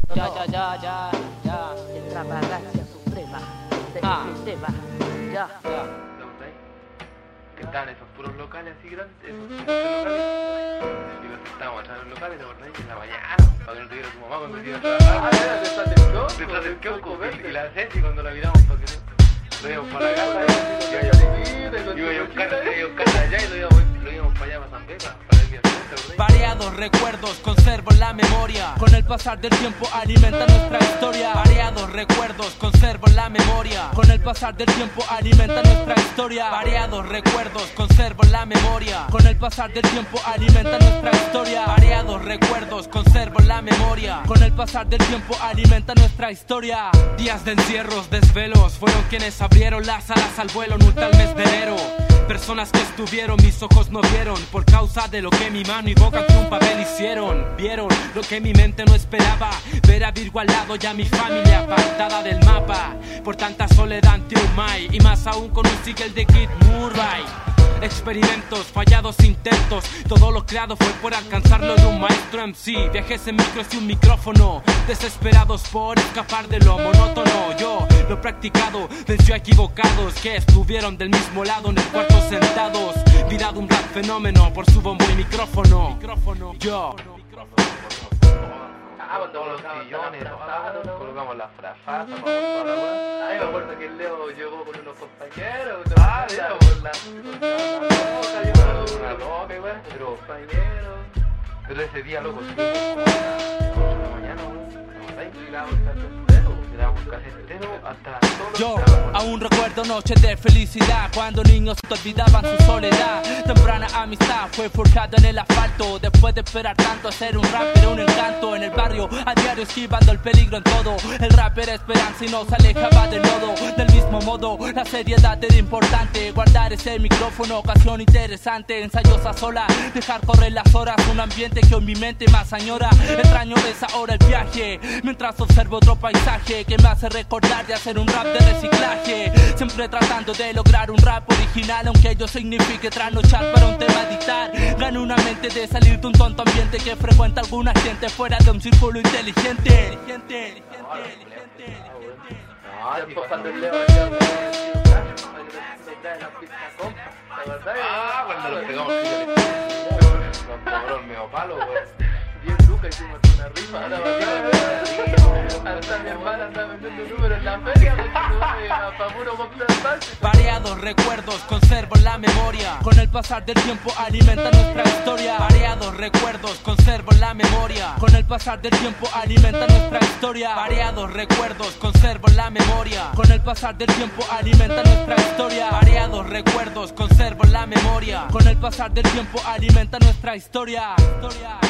Ya. Extravagancia suprema del sistema. Ya. Que estaban esos puros locales así grandes, esos puros locales. Y nos estábamos atrás de los locales, ¿te acordás? En la mañana, para que no tuviera tu mamá cuando se iba a trabajar. Detrás del kiosco. Y la Ceci cuando la miramos para que no lo íbamos para la casa. Iba yo a buscar allá y lo íbamos para allá, para San Pepa, para el día. Variados recuerdos conservo en la memoria. Con el pasar del tiempo alimenta nuestra historia. Variados recuerdos conservo en la memoria. Con el pasar del tiempo alimenta nuestra historia. Variados recuerdos conservo en la memoria. Con el pasar del tiempo alimenta nuestra historia. Variados recuerdos conservo en la memoria. Con el pasar del tiempo alimenta nuestra historia. Días de encierros, desvelos, fueron quienes abrieron las alas al vuelo en un tal mes de enero. Personas que estuvieron, mis ojos no vieron, por causa de lo que mi mano y boca ante un papel hicieron. Vieron lo que mi mente no esperaba, ver a Virgo al lado y a mi familia apartada del mapa, por tanta soledad ante un Mai, y más aún con un single de Kid Murray. Experimentos, fallados intentos, todo lo creado fue por alcanzarlo de un maestro MC. Viajes en micros y un micrófono, desesperados por escapar de lo monótono. Yo lo he practicado, venció a equivocados que estuvieron del mismo lado en el cuarto sentados. Virado un rap fenómeno por su bombo y micrófono. Yo Todos los sillones, colocamos las frazadas, vamos toda la weá. Ahí me acuerdo que el Leo llegó con unos compañeros. Leo con la loca, weá. Pero compañeros. Pero ese día, loco, estuvimos como a las 8 de la mañana, weón. Grabamos casi entero hasta las 2. Yo aún recuerdo noches de felicidad, cuando niños te olvidaban su soledad. Temprana amistad fue forjada en el asfalto, después de esperar tanto a ser un rapper, un encanto. En el barrio a diario esquivando el peligro en todo. El rap era esperanza y nos alejaba del lodo. Del mismo modo la seriedad era importante, guardar ese micrófono, ocasión interesante. Ensayos a sola, dejar correr las horas, un ambiente que hoy mi mente más añora. Extraño es ahora el viaje, mientras observo otro paisaje que me hace recordar de hacer un rap de reciclaje. Siempre tratando de lograr un rap original, aunque ello signifique trasnochar para un tema dictar. Gano una mente de salir de un tonto ambiente que frecuenta alguna gente fuera de un círculo inteligente. Cuando el Leo cuando lo pegamos nos cobró el medio palo, weón. 10 lucas hicimos una rifa. Ahora mi hermana anda vendiendo números en la feria, para puro comprar pase. Variados recuerdos conservo en la memoria. Con el pasar del tiempo alimenta nuestra historia. Variados recuerdos conservo en la memoria. Con el pasar del tiempo alimenta nuestra historia. Variados recuerdos conservo en la memoria. Con el pasar del tiempo alimenta nuestra historia. Variados recuerdos conservo en la memoria. Con el pasar del tiempo alimenta nuestra historia.